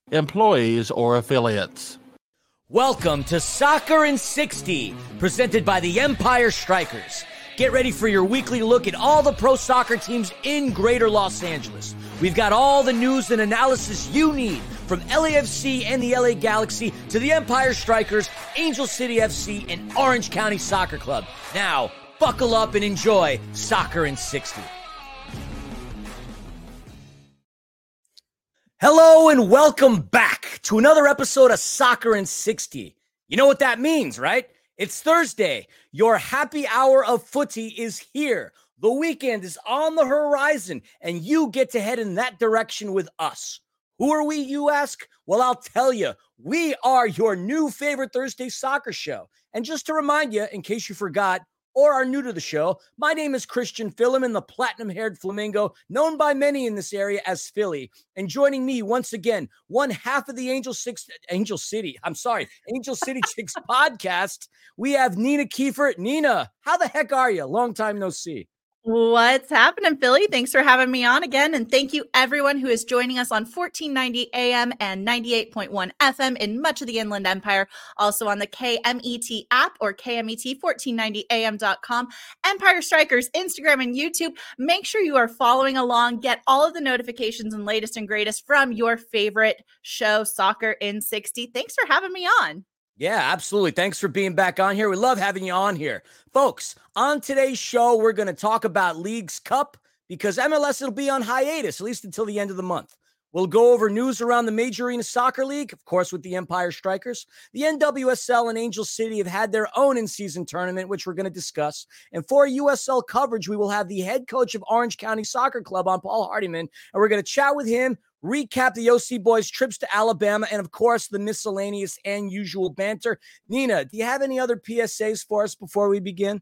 employees, or affiliates. Welcome to Soccer in 60, presented by the Empire Strikers. Get ready for your weekly look at all the pro soccer teams in Greater Los Angeles. We've got all the news and analysis you need, from LAFC and the LA Galaxy to the Empire Strikers, Angel City FC, and Orange County Soccer Club. Now, buckle up and enjoy Soccer in 60. Hello and welcome back to another episode of Soccer in 60. You know what that means, right? It's Thursday. Your happy hour of footy is here. The weekend is on the horizon, and you get to head in that direction with us. Who are we, you ask? Well, I'll tell you. We are your new favorite Thursday soccer show. And just to remind you, in case you forgot, or are new to the show, my name is Christian Phileman, the platinum-haired flamingo, known by many in this area as Philly. And joining me once again, one half of the Angel City Chicks podcast, we have Nina Kiefer. Nina, how the heck are you? Long time no see. What's happening, Philly? Thanks for having me on again. And thank you, everyone who is joining us on 1490 AM and 98.1 FM in much of the Inland Empire. Also on the KMET app or KMET1490am.com. Empire Strikers, Instagram, and YouTube. Make sure you are following along. Get all of the notifications and latest and greatest from your favorite show, Soccer in 60. Thanks for having me on. Yeah, absolutely. Thanks for being back on here. We love having you on here. Folks, on today's show, we're going to talk about Leagues Cup because MLS will be on hiatus, at least until the end of the month. We'll go over news around the Major Arena Soccer League, of course, with the Empire Strikers. The NWSL and Angel City have had their own in-season tournament, which we're going to discuss. And for USL coverage, we will have the head coach of Orange County Soccer Club on Paul Hardiman, and we're going to chat with him, recap the OC boys' trips to Alabama, and of course, the miscellaneous and usual banter. Nina, do you have any other PSAs for us before we begin?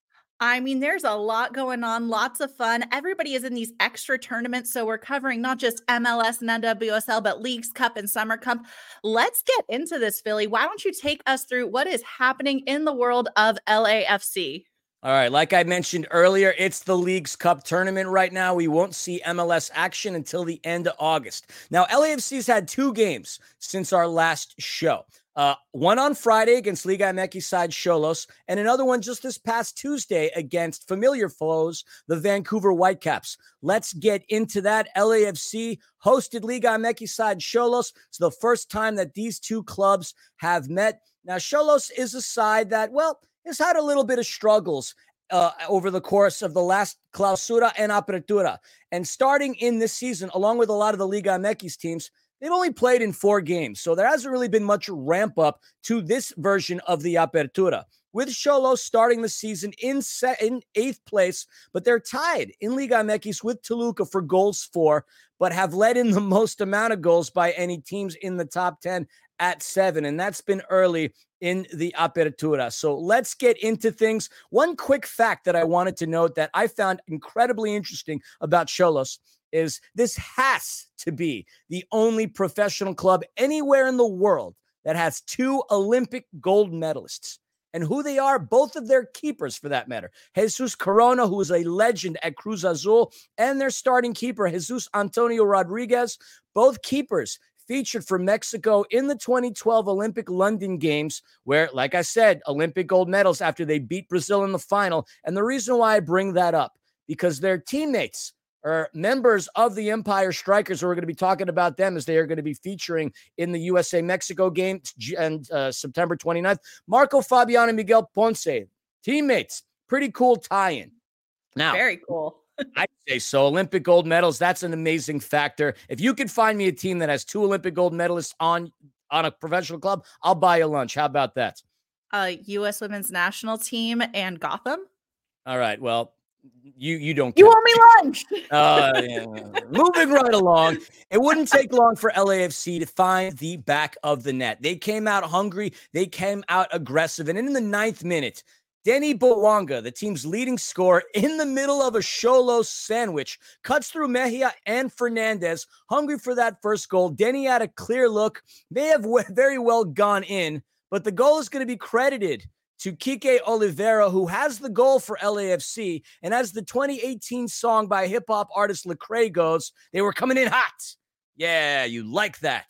I mean, there's a lot going on, lots of fun. Everybody is in these extra tournaments, so we're covering not just MLS and NWSL, but Leagues Cup and Summer Cup. Let's get into this, Philly. Why don't you take us through what is happening in the world of LAFC? All right, like I mentioned earlier, it's the Leagues Cup tournament right now. We won't see MLS action until the end of August. Now, LAFC's had two games since our last show. One on Friday against Liga MX side Xolos, and another one just this past Tuesday against familiar foes, the Vancouver Whitecaps. Let's get into that. LAFC hosted Liga MX side Xolos. It's the first time that these two clubs have met. Now, Xolos is a side that, well, has had a little bit of struggles over the course of the last Clausura and Apertura. And starting in this season, along with a lot of the Liga MX teams, they've only played in 4 games. So there hasn't really been much ramp up to this version of the Apertura. With Xolos starting the season in 8th place, but they're tied in Liga MX with Toluca for goals for, but have let in the most amount of goals by any teams in the top 10 at 7. And that's been early in the Apertura. So let's get into things. One quick fact that I wanted to note that I found incredibly interesting about Xolos is this has to be the only professional club anywhere in the world that has 2 Olympic gold medalists. And who they are, both of their keepers for that matter. Jesus Corona, who is a legend at Cruz Azul, and their starting keeper, Jesus Antonio Rodriguez, both keepers featured for Mexico in the 2012 Olympic London Games, where, like I said, Olympic gold medals after they beat Brazil in the final. And the reason why I bring that up, because their teammates are members of the Empire Strikers, who are going to be talking about them as they are going to be featuring in the USA-Mexico game and September 29th. Marco Fabian and Miguel Ponce, teammates, pretty cool tie-in. Now, very cool. I'd say so. Olympic gold medals, that's an amazing factor. If you could find me a team that has 2 Olympic gold medalists on a professional club, I'll buy you lunch. How about that? U.S. women's national team and Gotham. All right, well, you don't care. You owe me lunch. Yeah. Moving right along. It wouldn't take long for LAFC to find the back of the net. They came out hungry. They came out aggressive. And in the 9th minute, Denny Bowanga, the team's leading scorer, in the middle of a Xolos sandwich, cuts through Mejia and Fernandez, hungry for that first goal. Denny had a clear look, may have very well gone in, but the goal is going to be credited to Kike Oliveira, who has the goal for LAFC, and as the 2018 song by hip-hop artist Lecrae goes, they were coming in hot. Yeah, you like that.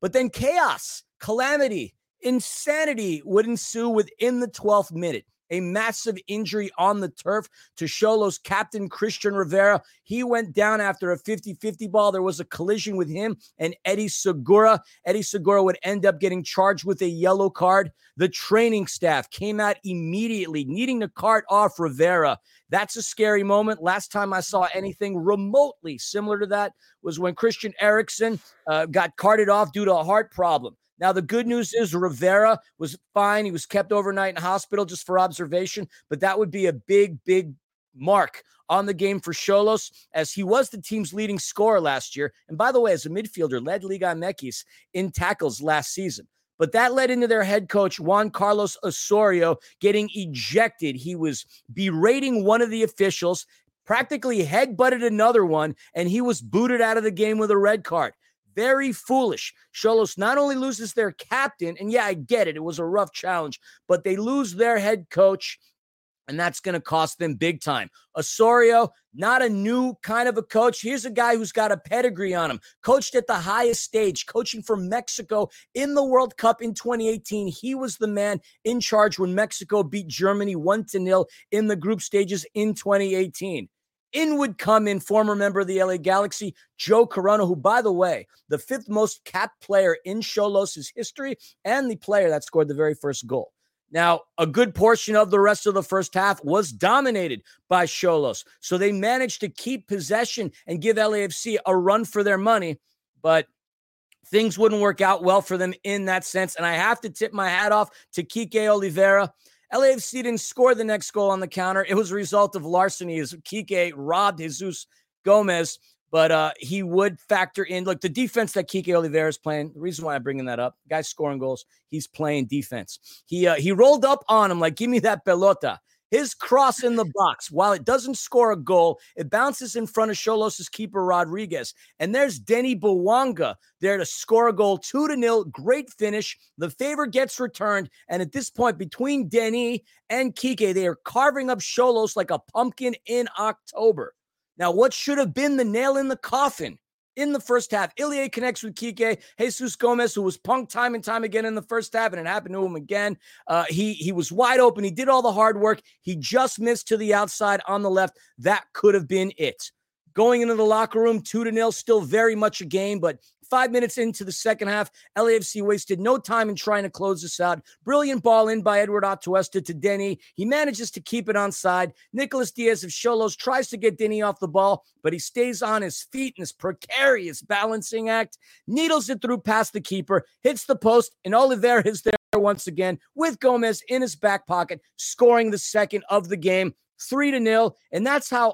But then chaos, calamity, insanity would ensue within the 12th minute. A massive injury on the turf to Xolos captain Christian Rivera. He went down after a 50-50 ball. There was a collision with him and Eddie Segura. Eddie Segura would end up getting charged with a yellow card. The training staff came out immediately, needing to cart off Rivera. That's a scary moment. Last time I saw anything remotely similar to that was when Christian Eriksen got carted off due to a heart problem. Now, the good news is Rivera was fine. He was kept overnight in hospital just for observation, but that would be a big, big mark on the game for Xolos, as he was the team's leading scorer last year. And by the way, as a midfielder, led Liga MX in tackles last season. But that led into their head coach, Juan Carlos Osorio, getting ejected. He was berating one of the officials, practically head-butted another one, and he was booted out of the game with a red card. Very foolish. Xolos not only loses their captain, and yeah, I get it. It was a rough challenge, but they lose their head coach, and that's going to cost them big time. Osorio, not a new kind of a coach. Here's a guy who's got a pedigree on him. Coached at the highest stage, coaching for Mexico in the World Cup in 2018. He was the man in charge when Mexico beat Germany 1-0 in the group stages in 2018. In would come in former member of the LA Galaxy, Joe Corona, who, by the way, the 5th most capped player in Xolos' history and the player that scored the very first goal. Now, a good portion of the rest of the first half was dominated by Xolos, so they managed to keep possession and give LAFC a run for their money, but things wouldn't work out well for them in that sense, and I have to tip my hat off to Kike Oliveira. LAFC didn't score the next goal on the counter. It was a result of larceny as Kike robbed Jesus Gomez, but he would factor in. Look, the defense that Kike Oliveira is playing, the reason why I'm bringing that up, guy's scoring goals, he's playing defense. He rolled up on him like, give me that pelota. His cross in the box, while it doesn't score a goal, it bounces in front of Xolos' keeper, Rodriguez. And there's Denny Bouanga there to score a goal, 2-0. Great finish. The favor gets returned. And at this point, between Denny and Kike, they are carving up Xolos like a pumpkin in October. Now, what should have been the nail in the coffin in the first half? Ilie connects with Kike. Jesus Gomez, who was punked time and time again in the first half, and it happened to him again. He was wide open. He did all the hard work. He just missed to the outside on the left. That could have been it. Going into the locker room, 2-0, still very much a game, but 5 minutes into the second half, LAFC wasted no time in trying to close this out. Brilliant ball in by Edward Atuesta to Denny. He manages to keep it onside. Nicolas Diaz of Xolos tries to get Denny off the ball, but he stays on his feet in this precarious balancing act, needles it through past the keeper, hits the post, and Oliveira is there once again with Gomez in his back pocket, scoring the second of the game, 3-0. And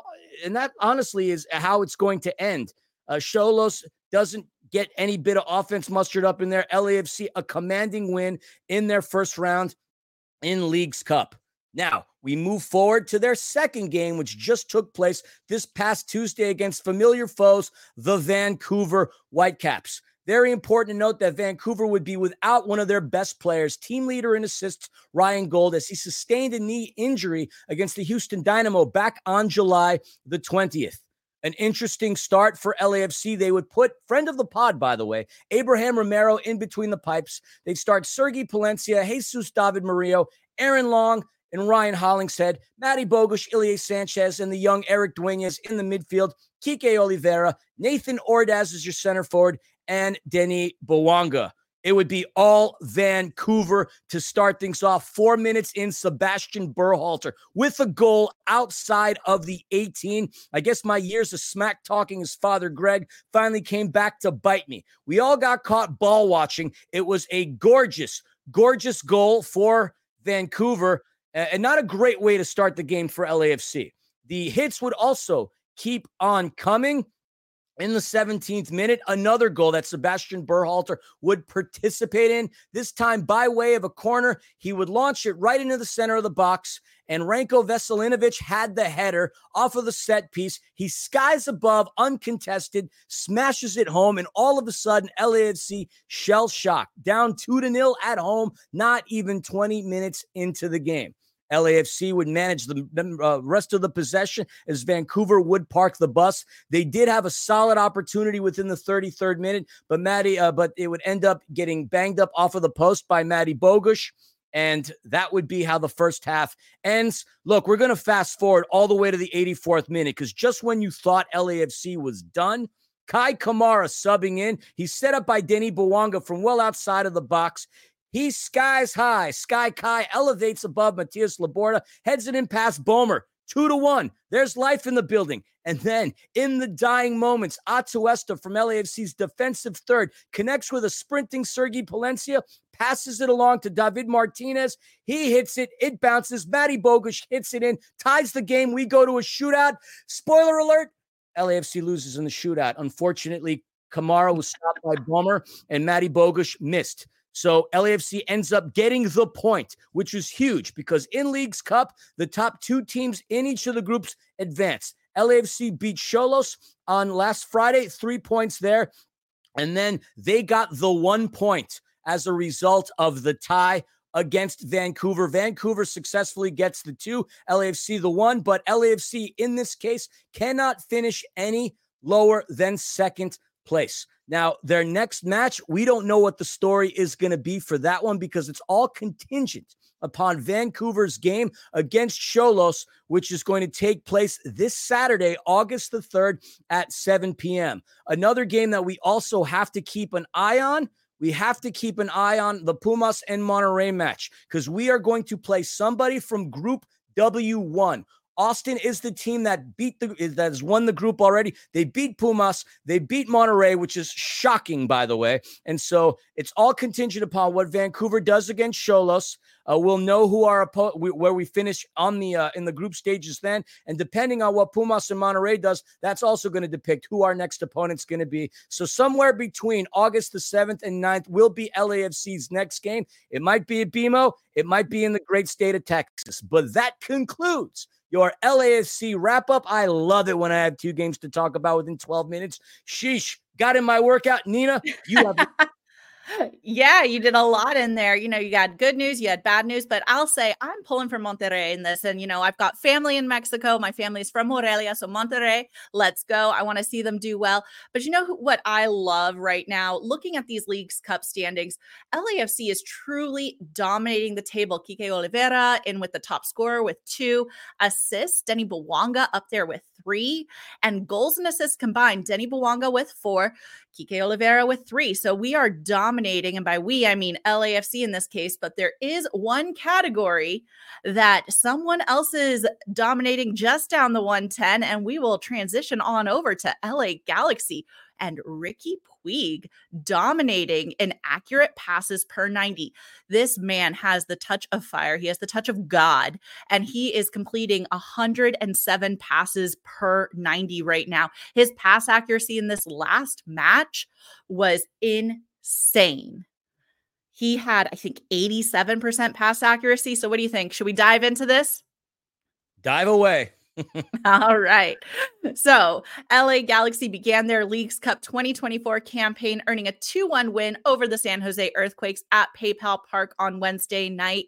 that honestly is how it's going to end. Xolos doesn't get any bit of offense mustered up in there. LAFC, a commanding win in their first round in Leagues Cup. Now, we move forward to their second game, which just took place this past Tuesday against familiar foes, the Vancouver Whitecaps. Very important to note that Vancouver would be without one of their best players, team leader in assists, Ryan Gold, as he sustained a knee injury against the Houston Dynamo back on July the 20th. An interesting start for LAFC. They would put, friend of the pod, by the way, Abraham Romero in between the pipes. They'd start Sergi Palencia, Jesus David Murillo, Aaron Long, and Ryan Hollingshead, Matty Bogusz, Ilie Sanchez, and the young Eric Dueñas in the midfield, Kike Oliveira, Nathan Ordaz is your center forward, and Denny Bouanga. It would be all Vancouver to start things off. 4 minutes in, Sebastian Berhalter with a goal outside of the 18. I guess my years of smack talking his father, Greg, finally came back to bite me. We all got caught ball watching. It was a gorgeous, gorgeous goal for Vancouver, and not a great way to start the game for LAFC. The hits would also keep on coming. In the 17th minute, another goal that Sebastian Berhalter would participate in, this time by way of a corner. He would launch it right into the center of the box, and Ranko Veselinovic had the header off of the set piece. He skies above, uncontested, smashes it home, and all of a sudden, LAFC shell-shocked, down 2-0 at home, not even 20 minutes into the game. LAFC would manage the rest of the possession as Vancouver would park the bus. They did have a solid opportunity within the 33rd minute, but it would end up getting banged up off of the post by Matty Bogusz. And that would be how the first half ends. Look, we're going to fast forward all the way to the 84th minute because just when you thought LAFC was done, Kai Kamara subbing in. He's set up by Denis Bouanga from well outside of the box. He skies high. Sky Kai elevates above Matias Laborda, heads it in past Bomer. 2-1. There's life in the building. And then in the dying moments, Atuesta from LAFC's defensive third connects with a sprinting Sergi Palencia, passes it along to David Martinez. He hits it. It bounces. Matty Bogusz hits it in, ties the game. We go to a shootout. Spoiler alert, LAFC loses in the shootout. Unfortunately, Kamara was stopped by Bomer and Matty Bogusz missed. So LAFC ends up getting the point, which is huge because in Leagues Cup, the top two teams in each of the groups advance. LAFC beat Xolos on last Friday, 3 points there. And then they got the 1 point as a result of the tie against Vancouver. Vancouver successfully gets the 2, LAFC the 1, but LAFC in this case cannot finish any lower than second place. Now, their next match, we don't know what the story is going to be for that one because it's all contingent upon Vancouver's game against Xolos, which is going to take place this Saturday, August the 3rd at 7 p.m. Another game that we also have to keep an eye on. We have to keep an eye on the Pumas and Monterrey match because we are going to play somebody from Group W1. Austin is the team that has won the group already. They beat Pumas. They beat Monterrey, which is shocking, by the way. And so it's all contingent upon what Vancouver does against Xolos. We'll know who where we finish on the in the group stages then. And depending on what Pumas and Monterrey does, that's also going to depict who our next opponent's going to be. So somewhere between August the 7th and 9th will be LAFC's next game. It might be at BMO. It might be in the great state of Texas. But that concludes your LAFC wrap-up. I love it when I have 2 games to talk about within 12 minutes. Sheesh, got in my workout. Nina, you have Yeah, you did a lot in there. You got good news, you had bad news, but I'll say I'm pulling for Monterrey in this. And, I've got family in Mexico. My family's from Morelia. So Monterrey, let's go. I want to see them do well. But what I love right now, looking at these Leagues Cup standings, LAFC is truly dominating the table. Kike Oliveira in with the top scorer with 2 assists. Denis Bouanga up there with 3. And goals and assists combined, Denis Bouanga with 4. Kike Oliveira with 3. So we are dominating. And by we, I mean LAFC in this case. But there is one category that someone else is dominating just down the 110. And we will transition on over to LA Galaxy and Ricky Puig dominating in accurate passes per 90. This man has the touch of fire. He has the touch of God, and he is completing 107 passes per 90 right now. His pass accuracy in this last match was insane. He had, I think, 87% pass accuracy. So what do you think? Should we dive into this? Dive away. All right. So LA Galaxy began their Leagues Cup 2024 campaign, earning a 2-1 win over the San Jose Earthquakes at PayPal Park on Wednesday night.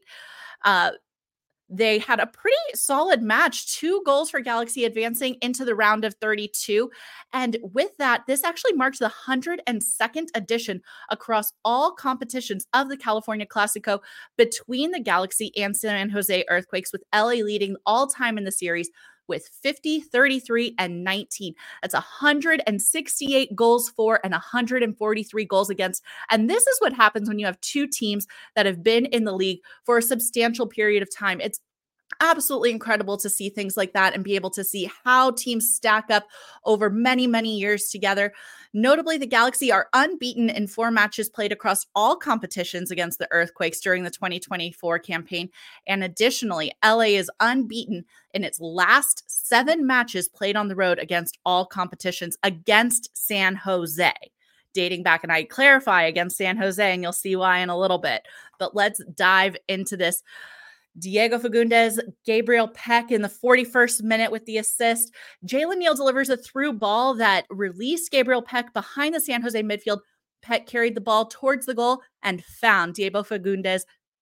They had a pretty solid match, 2 goals for Galaxy advancing into the round of 32. And with that, this actually marks the 102nd edition across all competitions of the California Clasico between the Galaxy and San Jose Earthquakes, with LA leading all time in the series with 50, 33, and 19. That's 168 goals for and 143 goals against. And this is what happens when you have 2 teams that have been in the league for a substantial period of time. It's absolutely incredible to see things like that and be able to see how teams stack up over many, many years together. Notably, the Galaxy are unbeaten in 4 matches played across all competitions against the Earthquakes during the 2024 campaign. And additionally, LA is unbeaten in its last 7 matches played on the road against all competitions against San Jose. Dating back, and I clarify, against San Jose, and you'll see why in a little bit. But let's dive into this. Diego Fagundes, Gabriel Peck in the 41st minute with the assist. Jalen Neal delivers a through ball that released Gabriel Peck behind the San Jose midfield. Peck carried the ball towards the goal and found Diego Fagundes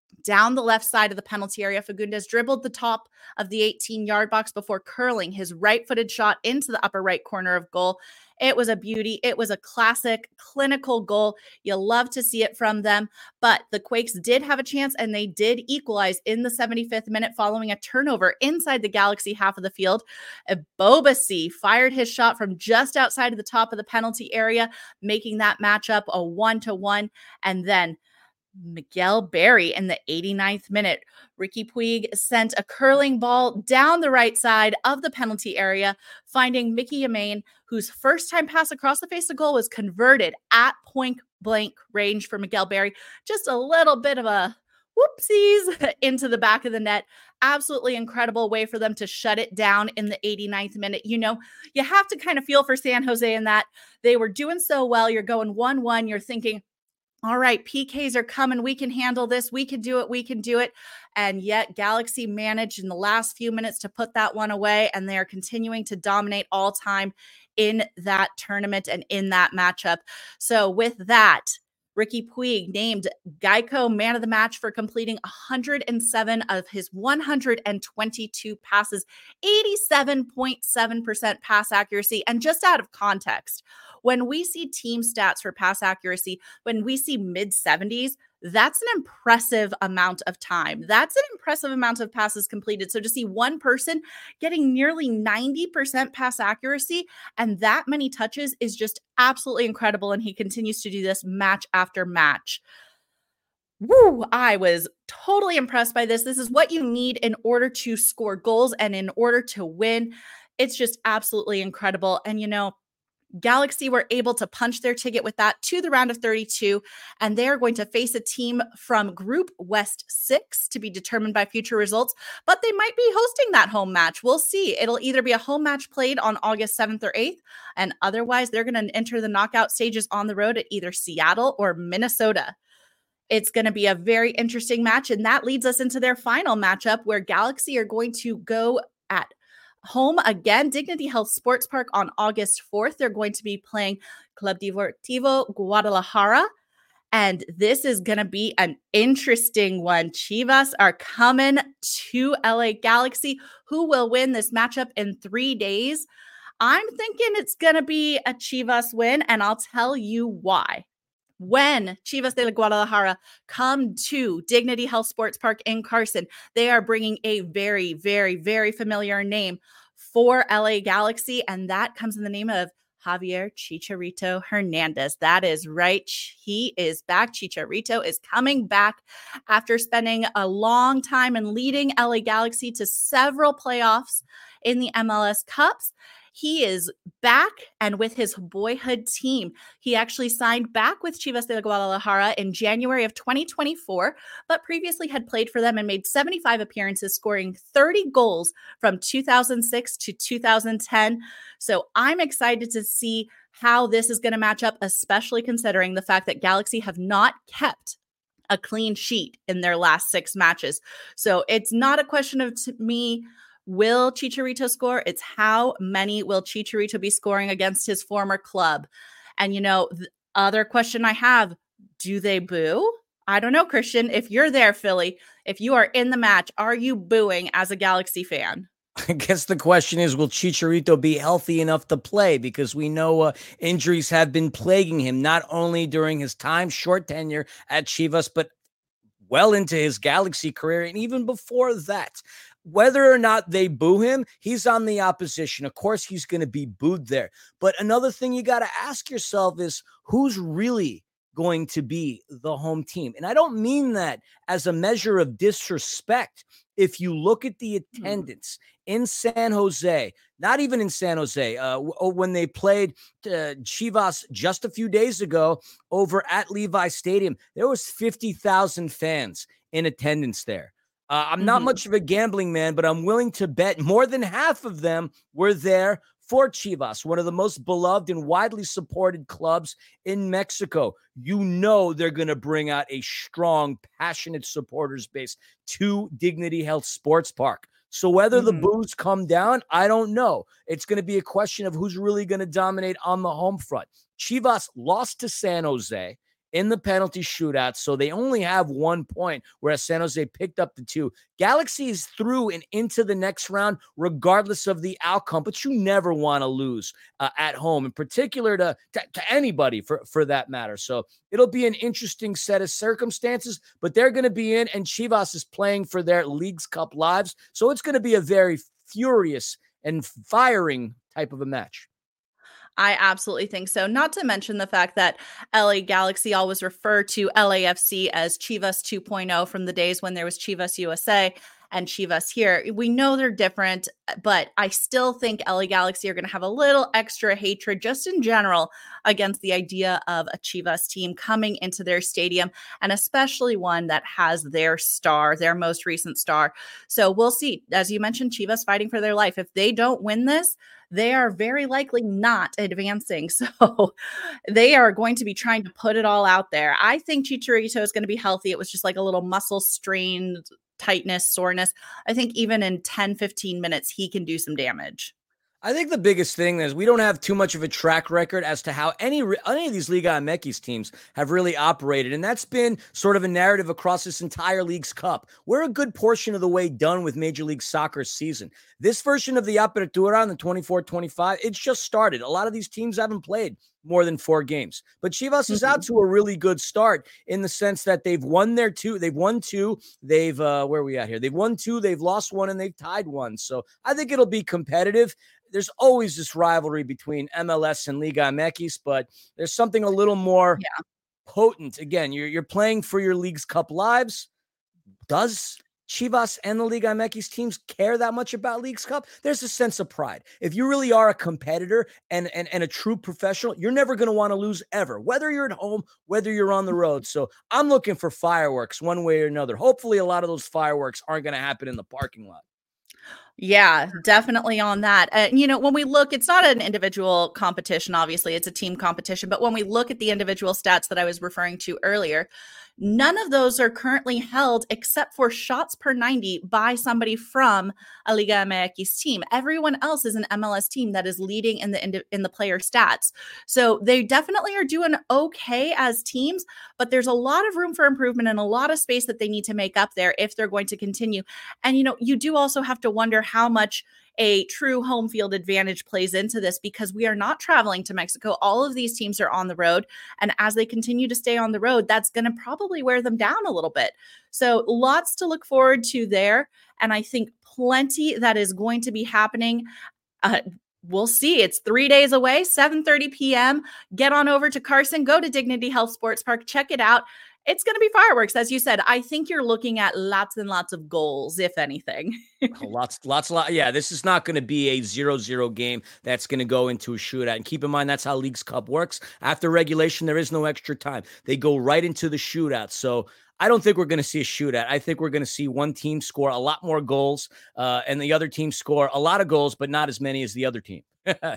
down the left side of the penalty area. Fagundes dribbled the top of the 18-yard box before curling his right-footed shot into the upper right corner of goal. It was a beauty. It was a classic clinical goal. You love to see it from them, but the Quakes did have a chance and they did equalize in the 75th minute following a turnover inside the Galaxy half of the field. Ebobisse fired his shot from just outside of the top of the penalty area, making that matchup a 1-1. And then Miguel Berry in the 89th minute. Ricky Puig sent a curling ball down the right side of the penalty area, finding Mickey Yamain, whose first time pass across the face of goal was converted at point blank range for Miguel Berry. Just a little bit of a whoopsies into the back of the net. Absolutely incredible way for them to shut it down in the 89th minute. You know, you have to kind of feel for San Jose in that they were doing so well. You're going 1-1. You're thinking, all right, PKs are coming. We can handle this. We can do it. We can do it. And yet Galaxy managed in the last few minutes to put that one away, and they are continuing to dominate all time in that tournament and in that matchup. So with that, Ricky Puig named Geico man of the match for completing 107 of his 122 passes, 87.7% pass accuracy. And just out of context, when we see team stats for pass accuracy, when we see mid-70s, that's an impressive amount of time. That's an impressive amount of passes completed. So to see one person getting nearly 90% pass accuracy and that many touches is just absolutely incredible. And he continues to do this match after match. Woo, I was totally impressed by this. This is what you need in order to score goals and in order to win. It's just absolutely incredible. And, you know, Galaxy were able to punch their ticket with that to the round of 32, and they are going to face a team from Group West 6 to be determined by future results, but they might be hosting that home match. We'll see. It'll either be a home match played on August 7th or 8th, and otherwise they're going to enter the knockout stages on the road at either Seattle or Minnesota. It's going to be a very interesting match, and that leads us into their final matchup where Galaxy are going to go at home again, Dignity Health Sports Park on August 4th. They're going to be playing Club Deportivo Guadalajara. And this is going to be an interesting one. Chivas are coming to LA Galaxy. Who will win this matchup in 3 days? I'm thinking it's going to be a Chivas win, and I'll tell you why. When Chivas de Guadalajara come to Dignity Health Sports Park in Carson, they are bringing a very, very, very familiar name for LA Galaxy, and that comes in the name of Javier Chicharito Hernandez. That is right. He is back. Chicharito is coming back after spending a long time and leading LA Galaxy to several playoffs in the MLS Cups. He is back and with his boyhood team. He actually signed back with Chivas de Guadalajara in January of 2024, but previously had played for them and made 75 appearances, scoring 30 goals from 2006 to 2010. So I'm excited to see how this is going to match up, especially considering the fact that Galaxy have not kept a clean sheet in their last 6 matches. So it's not a question of, to me, will Chicharito score? It's how many will Chicharito be scoring against his former club? And, you know, the other question I have, do they boo? I don't know, Christian. If you're there, Philly, if you are in the match, are you booing as a Galaxy fan? I guess the question is, will Chicharito be healthy enough to play? Because we know injuries have been plaguing him, not only during his short tenure at Chivas, but well into his Galaxy career and even before that. Whether or not they boo him, he's on the opposition. Of course, he's going to be booed there. But another thing you got to ask yourself is, who's really going to be the home team? And I don't mean that as a measure of disrespect. If you look at the attendance in San Jose, not even in San Jose, when they played Chivas just a few days ago over at Levi Stadium, there was 50,000 fans in attendance there. I'm not much of a gambling man, but I'm willing to bet more than half of them were there for Chivas, one of the most beloved and widely supported clubs in Mexico. You know they're going to bring out a strong, passionate supporters base to Dignity Health Sports Park. So whether the boos come down, I don't know. It's going to be a question of who's really going to dominate on the home front. Chivas lost to San Jose in the penalty shootout, so they only have 1 point, whereas San Jose picked up the 2. Galaxy is through and into the next round, regardless of the outcome, but you never want to lose at home, in particular to anybody for that matter. So it'll be an interesting set of circumstances, but they're going to be in, and Chivas is playing for their Leagues Cup lives, so it's going to be a very furious and firing type of a match. I absolutely think so. Not to mention the fact that LA Galaxy always refer to LAFC as Chivas 2.0 from the days when there was Chivas USA and Chivas here. We know they're different, but I still think LA Galaxy are going to have a little extra hatred just in general against the idea of a Chivas team coming into their stadium, and especially one that has their star, their most recent star. So we'll see. As you mentioned, Chivas fighting for their life. If they don't win this, they are very likely not advancing. So they are going to be trying to put it all out there. I think Chicharito is going to be healthy. It was just like a little muscle strain, tightness, soreness. I think even in 10, 15 minutes, he can do some damage. I think the biggest thing is we don't have too much of a track record as to how any of these Liga MX teams have really operated. And that's been sort of a narrative across this entire Leagues Cup. We're a good portion of the way done with Major League Soccer season. This version of the Apertura on the 24-25, it's just started. A lot of these teams haven't played more than 4 games. But Chivas is out to a really good start in the sense that they've won their 2. They've won 2. They've, where are we at here? They've won 2. They've lost 1, and they've tied 1. So I think it'll be competitive. There's always this rivalry between MLS and Liga MX, but there's something a little more potent. Again, you're playing for your Leagues Cup lives. Does Chivas and the Liga MX teams care that much about Leagues Cup? There's a sense of pride. If you really are a competitor and a true professional, you're never going to want to lose ever, whether you're at home, whether you're on the road. So I'm looking for fireworks one way or another. Hopefully a lot of those fireworks aren't going to happen in the parking lot. Yeah, definitely on that. When we look, it's not an individual competition, obviously, it's a team competition. But when we look at the individual stats that I was referring to earlier, none of those are currently held except for shots per 90 by somebody from a Liga MX team. Everyone else is an MLS team that is leading in the player stats. So they definitely are doing okay as teams, but there's a lot of room for improvement and a lot of space that they need to make up there if they're going to continue. And, you do also have to wonder how much a true home field advantage plays into this, because we are not traveling to Mexico. All of these teams are on the road. And as they continue to stay on the road, that's going to probably wear them down a little bit. So lots to look forward to there. And I think plenty that is going to be happening. We'll see. It's 3 days away, 7:30 p.m. Get on over to Carson, go to Dignity Health Sports Park, check it out. It's going to be fireworks. As you said, I think you're looking at lots and lots of goals, if anything. Lots. Yeah, this is not going to be a 0-0 game that's going to go into a shootout. And keep in mind, that's how Leagues Cup works. After regulation, there is no extra time. They go right into the shootout. So I don't think we're going to see a shootout. I think we're going to see one team score a lot more goals and the other team score a lot of goals, but not as many as the other team.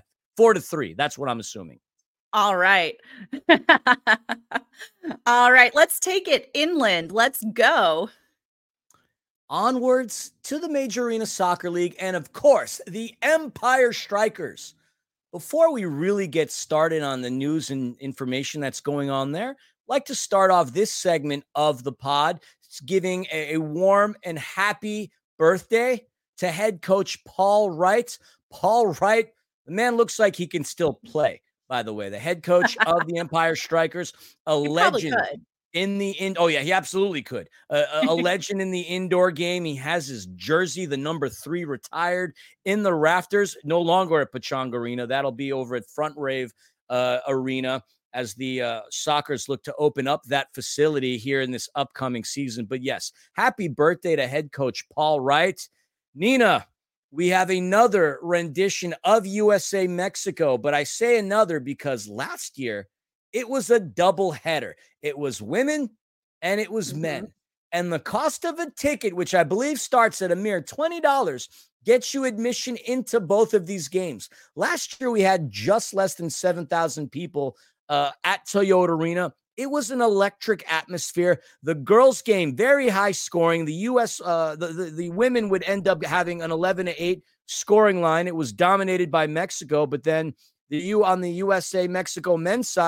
4-3. That's what I'm assuming. All right. All right. Let's take it inland. Let's go. Onwards to the Major Arena Soccer League and, of course, the Empire Strikers. Before we really get started on the news and information that's going on there, I'd like to start off this segment of the pod giving a warm and happy birthday to head coach Paul Wright. Paul Wright, the man looks like he can still play. By the way, the head coach of the Empire Strikers, a legend he absolutely could. A legend in the indoor game. He has his jersey, the number 3, retired in the rafters, no longer at Pechanga Arena. That'll be over at Front Rave Arena as the Sockers look to open up that facility here in this upcoming season. But yes, happy birthday to head coach Paul Wright. Nina, we have another rendition of USA Mexico, but I say another because last year it was a double header. It was women and it was men. And the cost of a ticket, which I believe starts at a mere $20, gets you admission into both of these games. Last year we had just less than 7,000 people at Toyota Arena. It was an electric atmosphere. The girls' game, very high scoring. The the women would end up having an 11-8 scoring line. It was dominated by Mexico, but then on the USA Mexico men's side,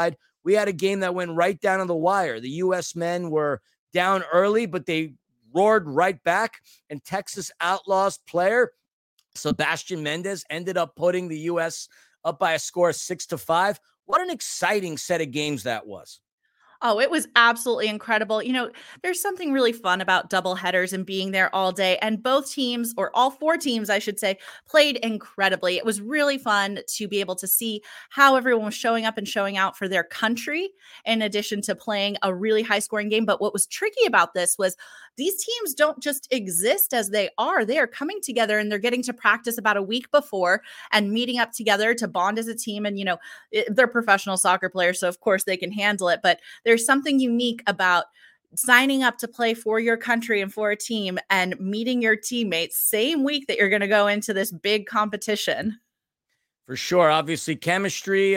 we had a game that went right down to the wire. The U.S. men were down early, but they roared right back, and Texas Outlaws player Sebastian Mendez ended up putting the U.S. up by a score of 6-5. What an exciting set of games that was. Oh, it was absolutely incredible. There's something really fun about double headers and being there all day. And both teams, or all four teams, I should say, played incredibly. It was really fun to be able to see how everyone was showing up and showing out for their country, in addition to playing a really high scoring game. But what was tricky about this was these teams don't just exist as they are. They are coming together and they're getting to practice about a week before and meeting up together to bond as a team. And, they're professional soccer players, so of course they can handle it. But there's something unique about signing up to play for your country and for a team and meeting your teammates same week that you're going to go into this big competition. For sure. Obviously, chemistry,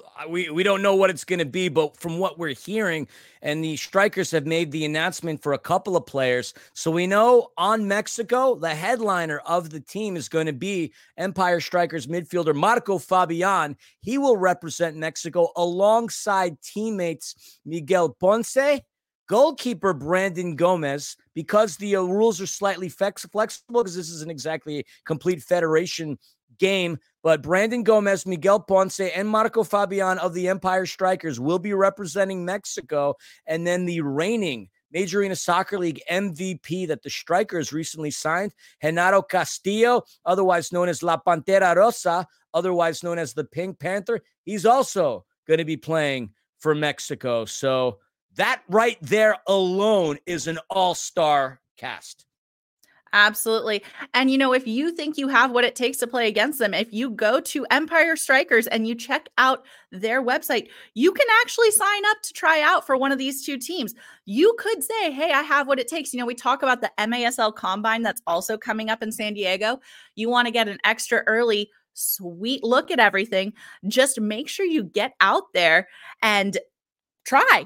we don't know what it's going to be, but from what we're hearing, and the Strikers have made the announcement for a couple of players. So we know on Mexico, the headliner of the team is going to be Empire Strikers midfielder Marco Fabian. He will represent Mexico alongside teammates Miguel Ponce, goalkeeper Brandon Gomez, because the rules are slightly flexible, because this isn't exactly a complete federation game, but Brandon Gomez, Miguel Ponce, and Marco Fabian of the Empire Strikers will be representing Mexico. And then the reigning Major Arena Soccer League MVP that the Strikers recently signed, Renato Castillo, otherwise known as La Pantera Rosa, otherwise known as the Pink Panther, he's also going to be playing for Mexico. So that right there alone is an all-star cast. Absolutely. And, if you think you have what it takes to play against them, if you go to Empire Strikers and you check out their website, you can actually sign up to try out for one of these two teams. You could say, hey, I have what it takes. We talk about the MASL Combine that's also coming up in San Diego. You want to get an extra early, sweet look at everything. Just make sure you get out there and try.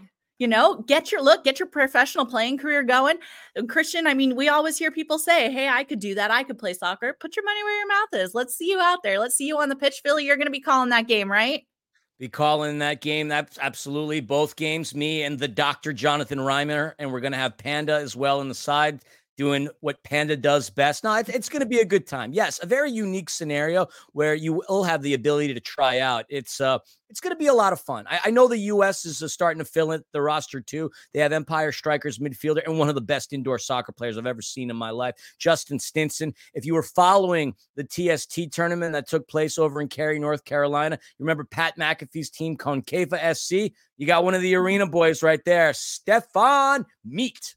Get your look, get your professional playing career going. Christian, we always hear people say, hey, I could do that. I could play soccer. Put your money where your mouth is. Let's see you out there. Let's see you on the pitch. Philly, you're going to be calling that game, right? Be calling that game. That's absolutely both games, me and the Dr. Jonathan Reimer. And we're going to have Panda as well on the side, doing what Panda does best. No, it's going to be a good time. Yes, a very unique scenario where you will have the ability to try out. It's going to be a lot of fun. I know the U.S. is starting to fill in the roster too. They have Empire Strikers midfielder and one of the best indoor soccer players I've ever seen in my life, Justin Stinson. If you were following the TST tournament that took place over in Cary, North Carolina, you remember Pat McAfee's team, Concava SC? You got one of the arena boys right there, Stefan Meat.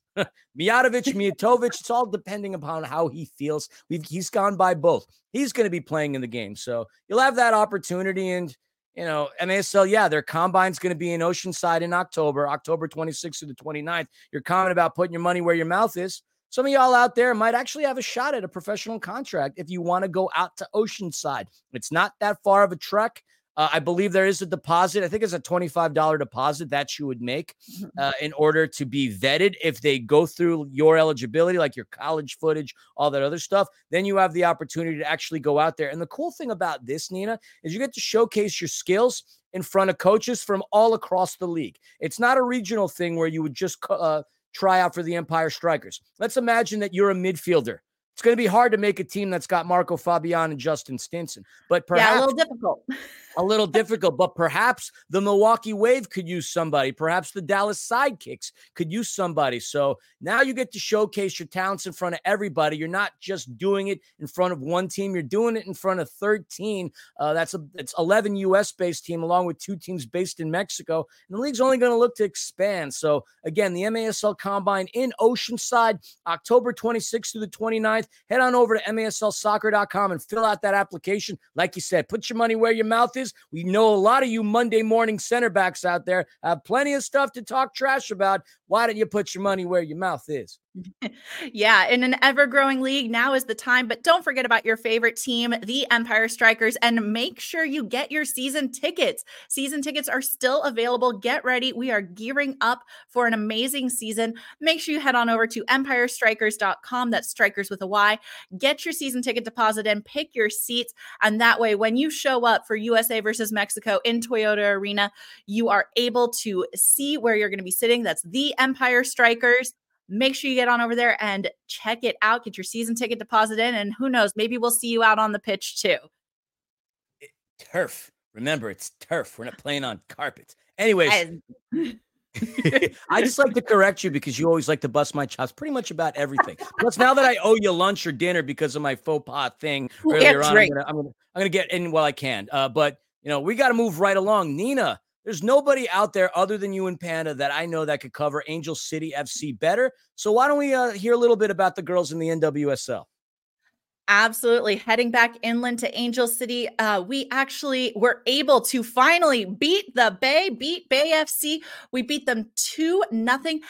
Mijatovic, it's all depending upon how he feels. He's gone by both. He's going to be playing in the game. So you'll have that opportunity. And, MASL, their combine's going to be in Oceanside in October 26th through the 29th. You're comment about putting your money where your mouth is. Some of y'all out there might actually have a shot at a professional contract if you want to go out to Oceanside. It's not that far of a trek. I believe there is a deposit. I think it's a $25 deposit that you would make in order to be vetted. If they go through your eligibility, like your college footage, all that other stuff, then you have the opportunity to actually go out there. And the cool thing about this, Nina, is you get to showcase your skills in front of coaches from all across the league. It's not a regional thing where you would just try out for the Empire Strikers. Let's imagine that you're a midfielder. It's going to be hard to make a team that's got Marco Fabian and Justin Stinson, but perhaps a little difficult. But perhaps the Milwaukee Wave could use somebody. Perhaps the Dallas Sidekicks could use somebody. So now you get to showcase your talents in front of everybody. You're not just doing it in front of one team. You're doing it in front of 13. It's 11 U.S.-based team along with two teams based in Mexico. And the league's only going to look to expand. So again, the MASL Combine in Oceanside, October 26th through the 29th. Head on over to MASLsoccer.com and fill out that application. Like you said, put your money where your mouth is. We know a lot of you Monday morning center backs out there have plenty of stuff to talk trash about. Why don't you put your money where your mouth is? Yeah, in an ever-growing league, now is the time. But don't forget about your favorite team, the Empire Strikers, and make sure you get your season tickets. Season tickets are still available. Get ready. We are gearing up for an amazing season. Make sure you head on over to empirestrikers.com. That's strikers with a Y. Get your season ticket deposit in, pick your seats, and that way, when you show up for USA versus Mexico in Toyota Arena, you are able to see where you're going to be sitting. That's the Empire Strikers. Make sure you get on over there and check it out. Get your season ticket deposit in, and who knows, maybe we'll see you out on the pitch too. Turf. Remember, it's turf. We're not playing on carpets. Anyways, I just like to correct you because you always like to bust my chops pretty much about everything. Plus, now that I owe you lunch or dinner because of my faux pas thing earlier on, right. I'm gonna get in while I can. But we got to move right along. Nina, there's nobody out there other than you and Panda that I know that could cover Angel City FC better. So why don't we hear a little bit about the girls in the NWSL? Absolutely. Heading back inland to Angel City, we actually were able to finally beat Bay FC. We beat them 2-0. Technically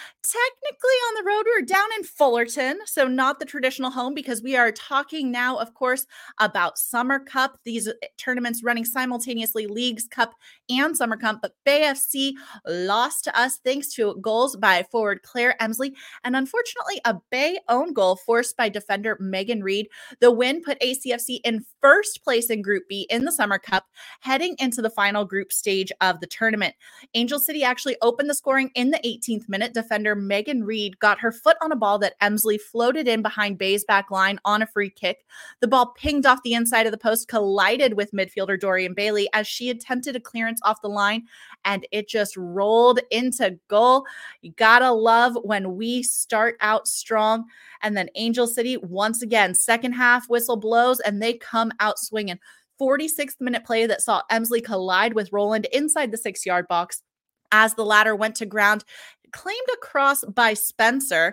on the road, we were down in Fullerton, so not the traditional home, because we are talking now, of course, about Summer Cup. These tournaments running simultaneously, Leagues Cup and Summer Cup, but Bay FC lost to us thanks to goals by forward Claire Emsley, and unfortunately a Bay own goal forced by defender Megan Reed. The win put ACFC in first place in Group B in the Summer Cup, heading into the final group stage of the tournament. Angel City actually opened the scoring in the 18th minute. Defender Megan Reed got her foot on a ball that Emsley floated in behind Bay's back line on a free kick. The ball pinged off the inside of the post, collided with midfielder Dorian Bailey as she attempted a clearance off the line, and it just rolled into goal. You gotta love when we start out strong. And then Angel City, once again, second half whistle blows and they come out swinging. 46th minute play that saw Emsley collide with Roland inside the 6-yard box as the latter went to ground, claimed a cross by Spencer.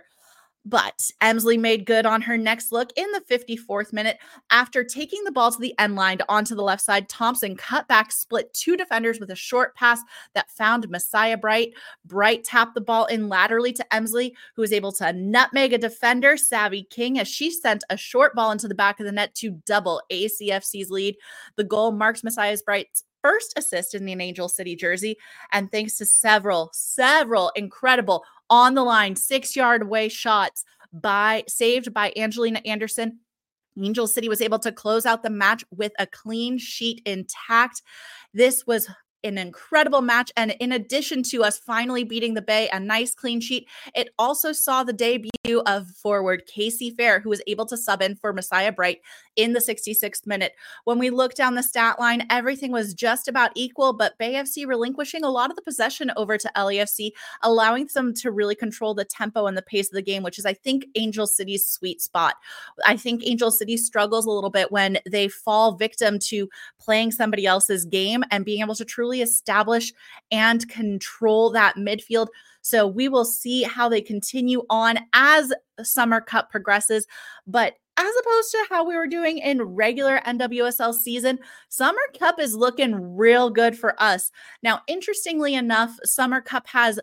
But Emsley made good on her next look in the 54th minute. After taking the ball to the end line onto the left side, Thompson cut back, split 2 defenders with a short pass that found Messiah Bright. Bright tapped the ball in laterally to Emsley, who was able to nutmeg a defender, Savvy King, as she sent a short ball into the back of the net to double ACFC's lead. The goal marks Messiah Bright's first assist in an Angel City jersey, and thanks to several incredible on the line 6-yard away shots saved by Angelina Anderson, Angel City was able to close out the match with a clean sheet intact. This was an incredible match, and in addition to us finally beating the Bay, a nice clean sheet, it also saw the debut of forward Casey Fair, who was able to sub in for Messiah Bright in the 66th minute. When we look down the stat line, everything was just about equal, but Bay FC relinquishing a lot of the possession over to LAFC, allowing them to really control the tempo and the pace of the game, which is, I think, Angel City's sweet spot. I think Angel City struggles a little bit when they fall victim to playing somebody else's game and being able to truly establish and control that midfield. So we will see how they continue on as Summer Cup progresses. But as opposed to how we were doing in regular NWSL season, Summer Cup is looking real good for us. Now, interestingly enough, Summer Cup has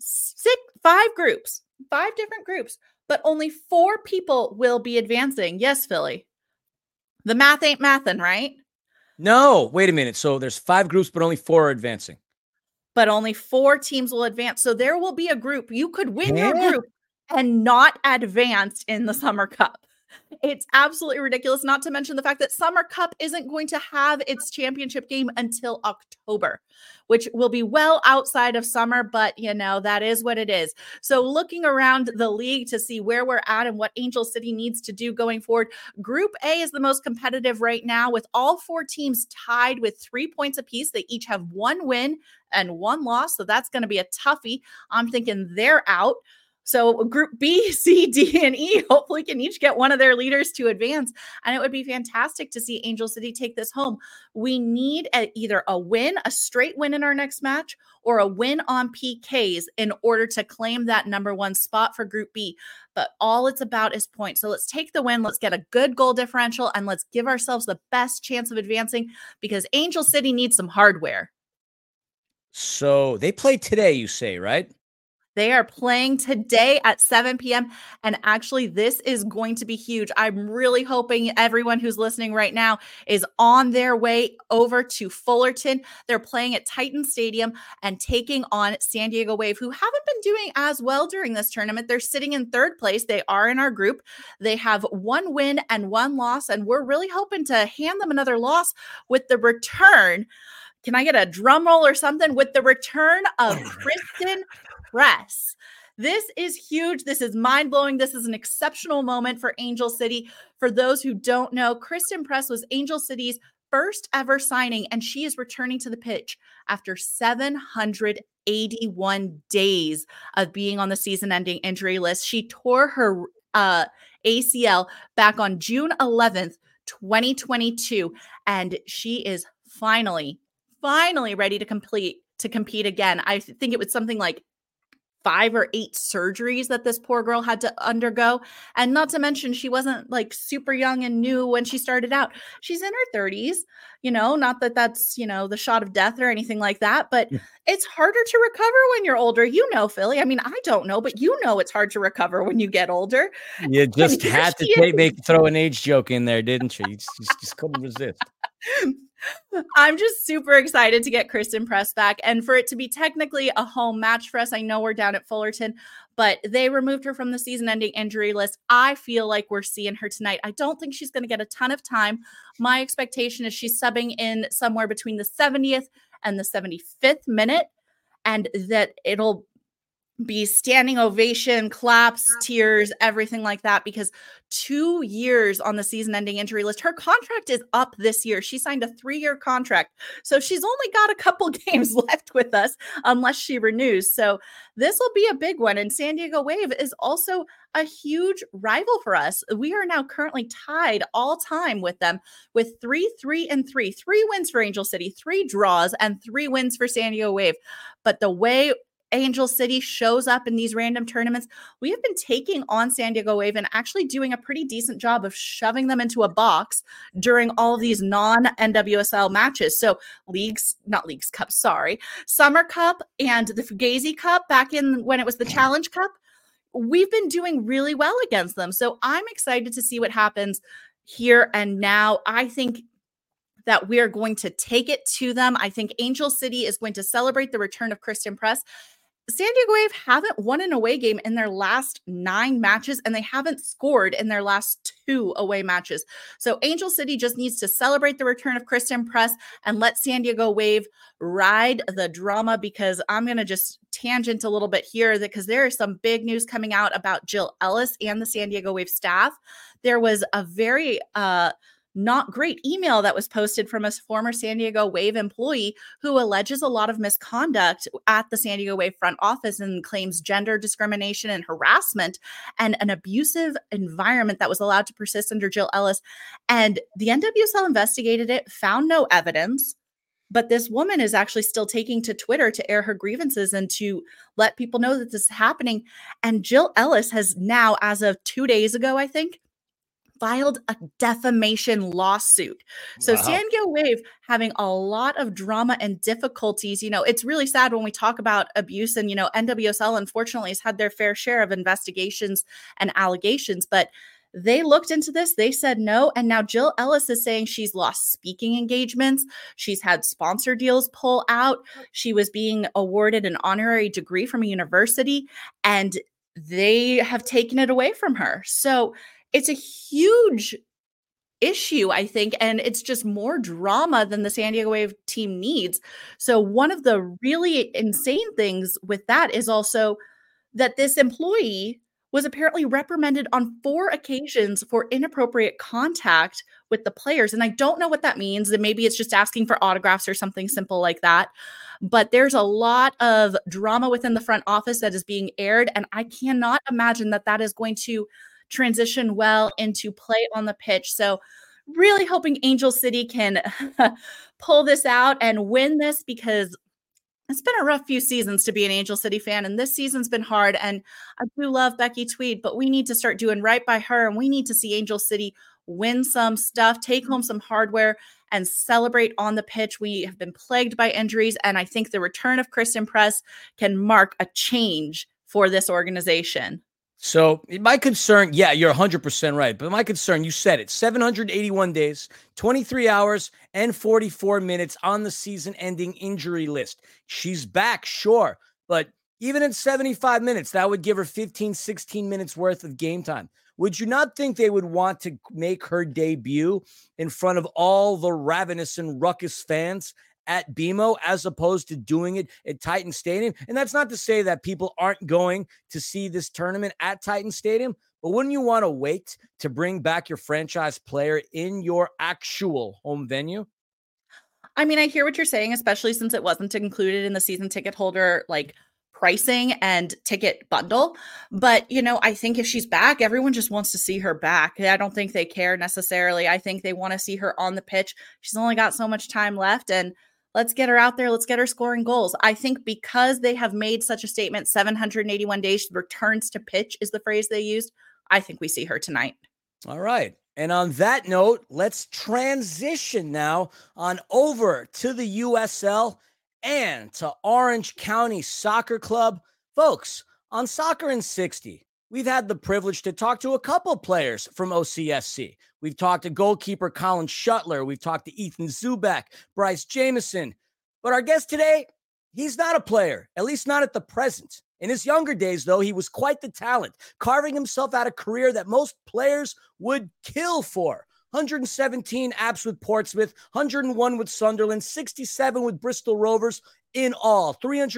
5 different groups, but only 4 people will be advancing. Yes, Philly. The math ain't mathin', right? No, wait a minute. So there's 5 groups, but only 4 are advancing. But only 4 teams will advance. So there will be a group. You could win your group and not advance in the Summer Cup. It's absolutely ridiculous, not to mention the fact that Summer Cup isn't going to have its championship game until October, which will be well outside of summer, but that is what it is. So looking around the league to see where we're at and what Angel City needs to do going forward, Group A is the most competitive right now, with all 4 teams tied with 3 points apiece. They each have 1 win and 1 loss, so that's going to be a toughie. I'm thinking they're out. So Group B, C, D, and E hopefully can each get one of their leaders to advance. And it would be fantastic to see Angel City take this home. We need either a win, a straight win in our next match, or a win on PKs in order to claim that number 1 spot for Group B. But all it's about is points. So let's take the win. Let's get a good goal differential, and let's give ourselves the best chance of advancing, because Angel City needs some hardware. So they play today, you say, right? They are playing today at 7 p.m. And actually, this is going to be huge. I'm really hoping everyone who's listening right now is on their way over to Fullerton. They're playing at Titan Stadium and taking on San Diego Wave, who haven't been doing as well during this tournament. They're sitting in third place. They are in our group. They have 1 win and 1 loss, and we're really hoping to hand them another loss with the return. Can I get a drum roll or something? With the return of Christen Press. This is huge. This is mind-blowing. This is an exceptional moment for Angel City. For those who don't know, Christen Press was Angel City's first ever signing, and she is returning to the pitch after 781 days of being on the season-ending injury list. She tore her ACL back on June 11th, 2022, and she is finally ready to compete again. I think it was something like 5 or 8 surgeries that this poor girl had to undergo. And not to mention, she wasn't like super young and new when she started out. She's in her 30s, not that that's, the shot of death or anything like that, but it's harder to recover when you're older. Philly. I mean, I don't know, but it's hard to recover when you get older. You just had to throw an age joke in there, didn't you? You just couldn't resist. I'm just super excited to get Christen Press back and for it to be technically a home match for us. I know we're down at Fullerton, but they removed her from the season-ending injury list. I feel like we're seeing her tonight. I don't think she's going to get a ton of time. My expectation is she's subbing in somewhere between the 70th and the 75th minute, and that it'll be standing ovation, claps, tears, everything like that, because 2 years on the season-ending injury list. Her contract is up this year. She signed a 3-year contract, so she's only got a couple games left with us unless she renews. So this will be a big one, and San Diego Wave is also a huge rival for us. We are now currently tied all time with them with 3-3-3. 3 wins for Angel City, 3 draws, and 3 wins for San Diego Wave. But the way Angel City shows up in these random tournaments, we have been taking on San Diego Wave and actually doing a pretty decent job of shoving them into a box during all of these non-NWSL matches. So Summer Cup and the Fugazi Cup back in when it was the Challenge Cup, we've been doing really well against them. So I'm excited to see what happens here and now. I think that we are going to take it to them. I think Angel City is going to celebrate the return of Christen Press. San Diego Wave haven't won an away game in their last 9 matches, and they haven't scored in their last 2 away matches. So Angel City just needs to celebrate the return of Christen Press and let San Diego Wave ride the drama, because I'm going to just tangent a little bit here because there is some big news coming out about Jill Ellis and the San Diego Wave staff. There was a very not great email that was posted from a former San Diego Wave employee who alleges a lot of misconduct at the San Diego Wave front office and claims gender discrimination and harassment and an abusive environment that was allowed to persist under Jill Ellis. And the NWSL investigated it, found no evidence, but this woman is actually still taking to Twitter to air her grievances and to let people know that this is happening. And Jill Ellis has now, as of 2 days ago, I think, filed a defamation lawsuit. So wow. San Diego Wave having a lot of drama and difficulties. It's really sad when we talk about abuse, and, NWSL unfortunately has had their fair share of investigations and allegations, but they looked into this. They said no. And now Jill Ellis is saying she's lost speaking engagements. She's had sponsor deals pull out. She was being awarded an honorary degree from a university, and they have taken it away from her. So it's a huge issue, I think, and it's just more drama than the San Diego Wave team needs. So one of the really insane things with that is also that this employee was apparently reprimanded on 4 occasions for inappropriate contact with the players. And I don't know what that means. And maybe it's just asking for autographs or something simple like that. But there's a lot of drama within the front office that is being aired. And I cannot imagine that that is going to transition well into play on the pitch. So really hoping Angel City can pull this out and win this, because it's been a rough few seasons to be an Angel City fan, and this season's been hard. And I do love Becky Tweed, but we need to start doing right by her, and we need to see Angel City win some stuff, take home some hardware, and celebrate on the pitch. We have been plagued by injuries, and I think the return of Christen Press can mark a change for this organization. So my concern, yeah, you're 100% right. But my concern, you said it, 781 days, 23 hours, and 44 minutes on the season-ending injury list. She's back, sure. But even in 75 minutes, that would give her 15, 16 minutes worth of game time. Would you not think they would want to make her debut in front of all the ravenous and ruckus fans at BMO as opposed to doing it at Titan Stadium? And that's not to say that people aren't going to see this tournament at Titan Stadium, but wouldn't you want to wait to bring back your franchise player in your actual home venue? I mean, I hear what you're saying, especially since it wasn't included in the season ticket holder pricing and ticket bundle. But, I think if she's back, everyone just wants to see her back. I don't think they care necessarily. I think they want to see her on the pitch. She's only got so much time left, and let's get her out there. Let's get her scoring goals. I think because they have made such a statement, 781 days returns to pitch is the phrase they used. I think we see her tonight. All right. And on that note, let's transition now on over to the USL and to Orange County Soccer Club. Folks, on Soccer in 60, we've had the privilege to talk to a couple players from OCSC. We've talked to goalkeeper Colin Shuttler. We've talked to Ethan Zubak, Bryce Jameson. But our guest today, he's not a player, at least not at the present. In his younger days, though, he was quite the talent, carving himself out a career that most players would kill for. 117 apps with Portsmouth, 101 with Sunderland, 67 with Bristol Rovers in all,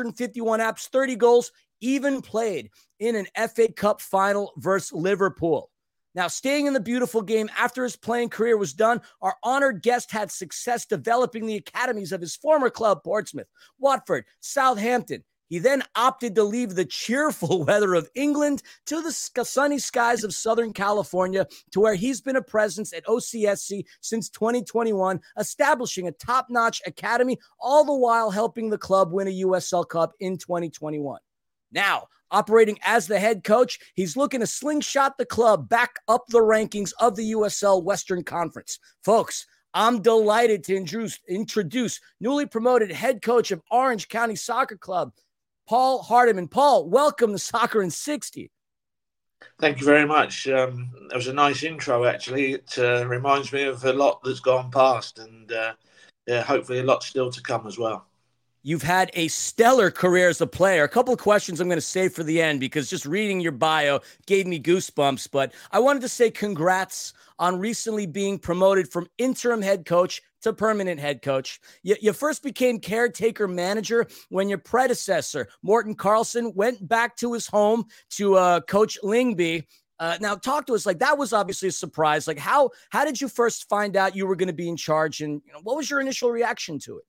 351 apps, 30 goals, even played in an FA Cup final versus Liverpool. Now, staying in the beautiful game after his playing career was done, our honored guest had success developing the academies of his former club, Portsmouth, Watford, Southampton. He then opted to leave the cheerful weather of England to the sunny skies of Southern California, to where he's been a presence at OCSC since 2021, establishing a top-notch academy, all the while helping the club win a USL Cup in 2021. Now, operating as the head coach, he's looking to slingshot the club back up the rankings of the USL Western Conference. Folks, I'm delighted to introduce newly promoted head coach of Orange County Soccer Club, Paul Hardiman. Paul, welcome to Soccer in 60. Thank you very much. That was a nice intro, actually. It reminds me of a lot that's gone past, and hopefully a lot still to come as well. You've had a stellar career as a player. A couple of questions I'm going to save for the end because just reading your bio gave me goosebumps. But I wanted to say congrats on recently being promoted from interim head coach to permanent head coach. You first became caretaker manager when your predecessor, Morten Carlson, went back to his home to coach Lyngby. Now, talk to us. That was obviously a surprise. How did you first find out you were going to be in charge, and what was your initial reaction to it?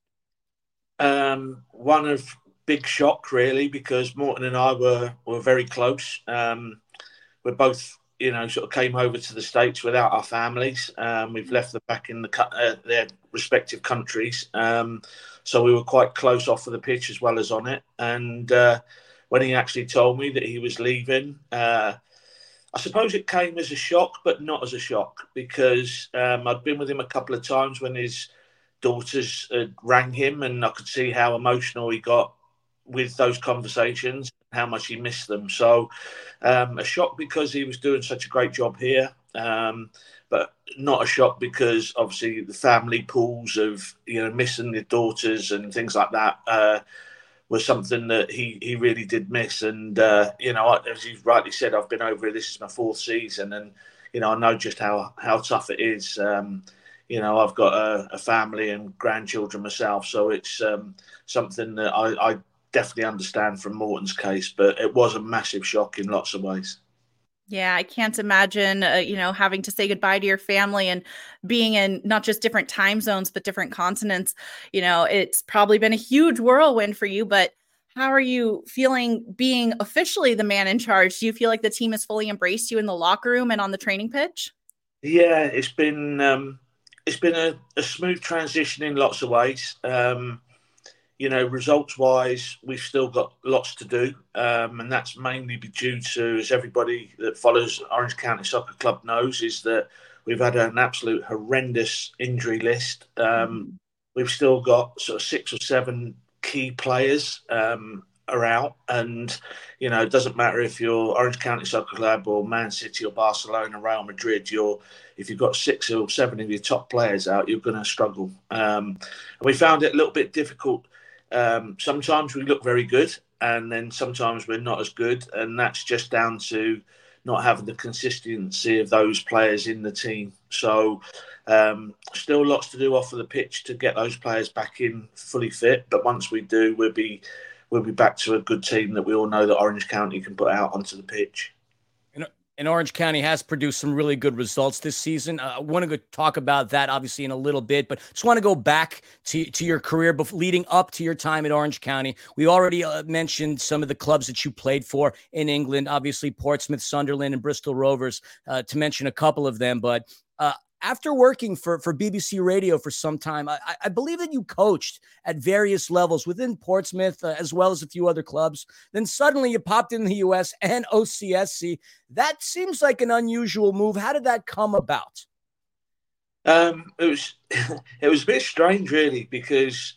One of big shock, really, because Morten and I were very close. We're both, sort of came over to the States without our families. We've left them back in their respective countries. So we were quite close off of the pitch as well as on it. And when he actually told me that he was leaving, I suppose it came as a shock, but not as a shock, because I'd been with him a couple of times when his daughters rang him, and I could see how emotional he got with those conversations, how much he missed them. So a shock because he was doing such a great job here, but not a shock because obviously the family pools of missing the daughters and things like that was something that he really did miss. And as you rightly said, I've been over here. This is my fourth season, and I know just how tough it is. I've got a family and grandchildren myself, so it's something that I definitely understand from Morten's case, but it was a massive shock in lots of ways. Yeah, I can't imagine, having to say goodbye to your family and being in not just different time zones, but different continents. It's probably been a huge whirlwind for you, but how are you feeling being officially the man in charge? Do you feel like the team has fully embraced you in the locker room and on the training pitch? Yeah, it's been a smooth transition in lots of ways. Results-wise, we've still got lots to do, and that's mainly due to, as everybody that follows Orange County Soccer Club knows, is that we've had an absolute horrendous injury list. We've still got sort of 6 or 7 key players are out, and it doesn't matter if you're Orange County Soccer Club or Man City or Barcelona, Real Madrid. If you've got 6 or 7 of your top players out, you're going to struggle. And we found it a little bit difficult. Sometimes we look very good, and then sometimes we're not as good, and that's just down to not having the consistency of those players in the team. So still lots to do off of the pitch to get those players back in fully fit. But once we do, we'll be back to a good team that we all know that Orange County can put out onto the pitch. And Orange County has produced some really good results this season. I want to go talk about that, obviously, in a little bit, but just want to go back to your career leading up to your time at Orange County. We already mentioned some of the clubs that you played for in England, obviously Portsmouth, Sunderland, and Bristol Rovers, to mention a couple of them. But after working for BBC Radio for some time, I believe that you coached at various levels within Portsmouth, as well as a few other clubs. Then suddenly you popped in the US and OCSC. That seems like an unusual move. How did that come about? It was a bit strange, really, because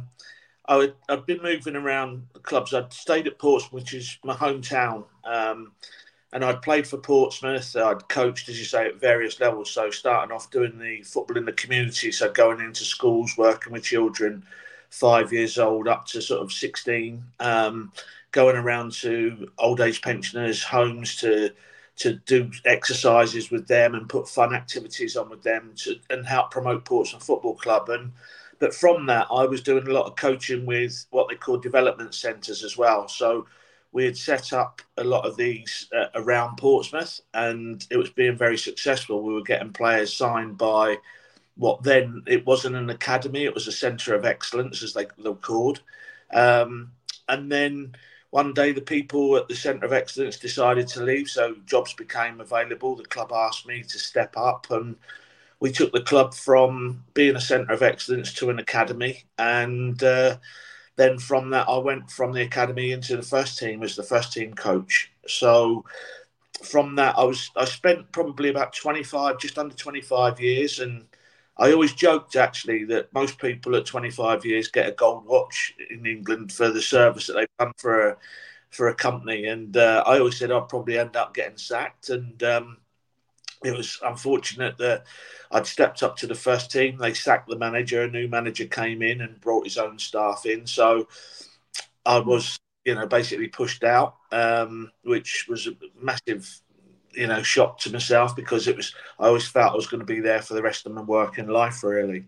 I'd been moving around the clubs. I'd stayed at Portsmouth, which is my hometown. And I'd played for Portsmouth. I'd coached, as you say, at various levels. So starting off doing the football in the community, so going into schools, working with children 5 years old up to sort of 16, going around to old age pensioners' homes to do exercises with them and put fun activities on with them and help promote Portsmouth Football Club. But from that, I was doing a lot of coaching with what they call development centres as well. So we had set up a lot of these around Portsmouth, and it was being very successful. We were getting players signed by what then, it wasn't an academy, it was a centre of excellence, as they were called. And then one day the people at the Centre of Excellence decided to leave, so jobs became available. The club asked me to step up, and we took the club from being a Centre of Excellence to an academy. And then from that, I went from the academy into the first team as the first team coach. So from that, I spent probably about just under 25 years. And I always joked, actually, that most people at 25 years get a gold watch in England for the service that they've done for a company. And I always said I'd probably end up getting sacked. And it was unfortunate that I'd stepped up to the first team. They sacked the manager. A new manager came in and brought his own staff in. So I was, basically pushed out, which was a massive, shock to myself, because I always felt I was going to be there for the rest of my working life, really.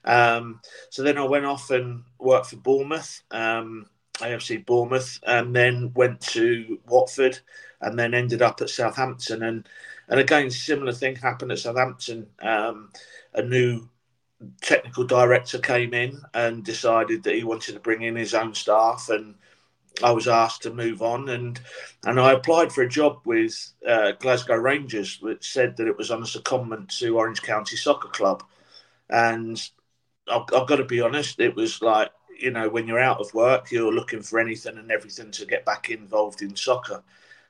So then I went off and worked for Bournemouth, AFC Bournemouth, and then went to Watford, and then ended up at Southampton. And again, similar thing happened at Southampton. A new technical director came in and decided that he wanted to bring in his own staff, and I was asked to move on. And I applied for a job with Glasgow Rangers, which said that it was on a secondment to Orange County Soccer Club. And I've got to be honest, it was like, when you're out of work, you're looking for anything and everything to get back involved in soccer.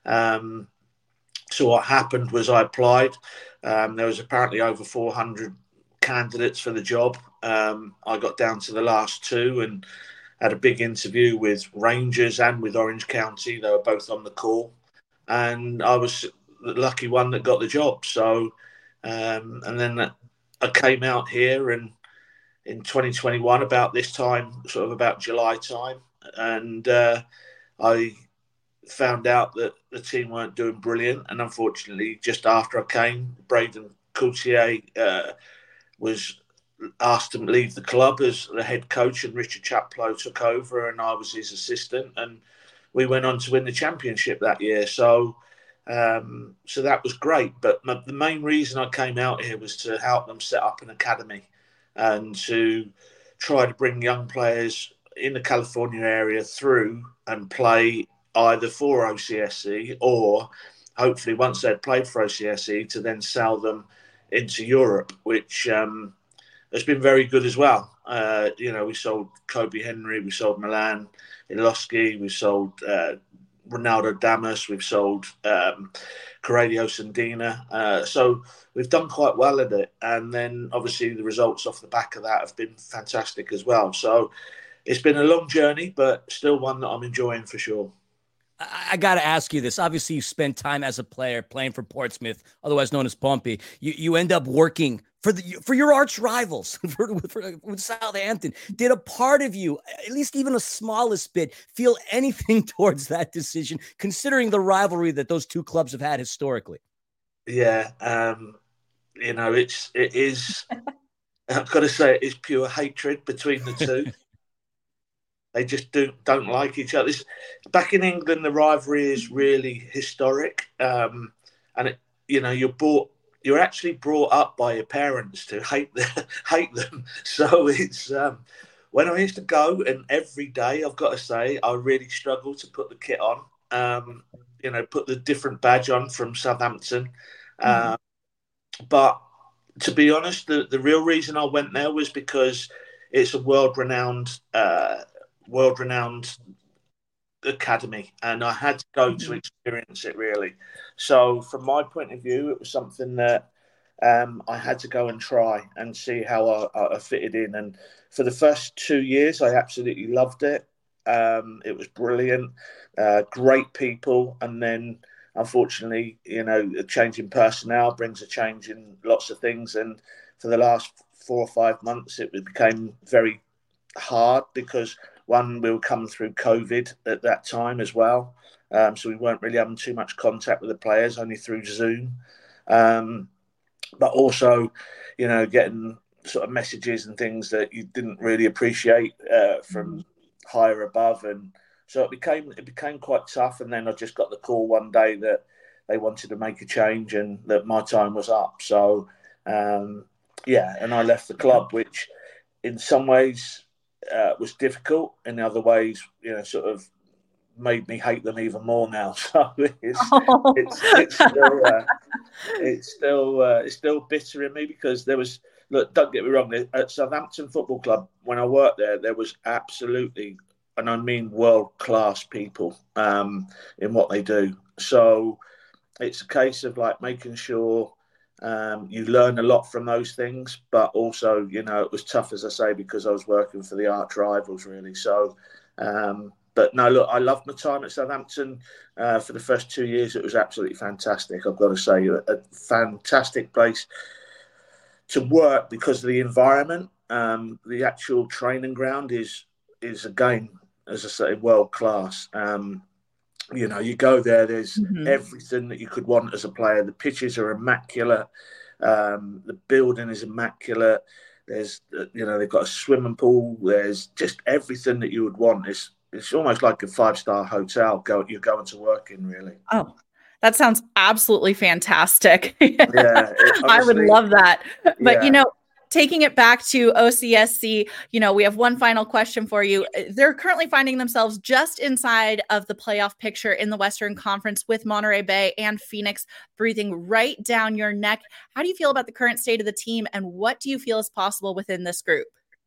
So what happened was I applied. There was apparently over 400 candidates for the job. I got down to the last 2 and had a big interview with Rangers and with Orange County. They were both on the call. And I was the lucky one that got the job. So, and then I came out here and in 2021, about this time, sort of about July time. And I found out that the team weren't doing brilliant, and unfortunately, just after I came, Braden Coultier was asked to leave the club as the head coach, and Richard Chaplow took over, and I was his assistant, and we went on to win the championship that year. So that was great. But the main reason I came out here was to help them set up an academy and to try to bring young players in the California area through and play either for OCSC, or hopefully once they'd played for OCSC to then sell them into Europe, which has been very good as well. We sold Kobe Henry, we sold Milan Iloski, we sold Ronaldo Damas, we've sold Coradio Sandina. So we've done quite well at it. And then obviously the results off the back of that have been fantastic as well. So it's been a long journey, but still one that I'm enjoying for sure. I got to ask you this. Obviously, you spent time as a player playing for Portsmouth, otherwise known as Pompey. You end up working for your arch rivals with Southampton. Did a part of you, at least even a smallest bit, feel anything towards that decision, considering the rivalry that those two clubs have had historically? Yeah, it is. I've got to say, it's pure hatred between the two. They just don't like each other. Back in England, the rivalry is really historic, and you're actually brought up by your parents to hate them. So it's when I used to go, and every day I've got to say, I really struggled to put the kit on. Put the different badge on from Southampton. But to be honest, the real reason I went there was because it's a world-renowned academy, and I had to go to experience it really. So from my point of view, it was something that I had to go and try and see how I fitted in. And for the first 2 years, I absolutely loved it. It was brilliant, great people. And then unfortunately, a change in personnel brings a change in lots of things. And for the last 4 or 5 months, it became very hard because one, we were coming through COVID at that time as well. So we weren't really having too much contact with the players, only through Zoom. But also, getting sort of messages and things that you didn't really appreciate from higher above. And so it became quite tough. And then I just got the call one day that they wanted to make a change and that my time was up. So, and I left the club, which in some ways was difficult. In other ways, sort of made me hate them even more now. So it's still bitter in me because there was, look, don't get me wrong, at Southampton Football Club, when I worked there was absolutely, and I mean world-class people in what they do. So it's a case of like making sure you learn a lot from those things, but also, it was tough, as I say, because I was working for the arch rivals, really. So, but no, look, I loved my time at Southampton. For the first 2 years, it was absolutely fantastic. I've got to say, a fantastic place to work because of the environment. The actual training ground is again, as I say, world class. You go there, there's everything that you could want as a player. The pitches are immaculate. The building is immaculate. There's, they've got a swimming pool. There's just everything that you would want. It's almost like a 5-star hotel you're going to work in, really. Oh, that sounds absolutely fantastic. Yeah, I would love that. But, taking it back to OCSC, we have one final question for you. They're currently finding themselves just inside of the playoff picture in the Western Conference with Monterey Bay and Phoenix breathing right down your neck. How do you feel about the current state of the team, and what do you feel is possible within this group?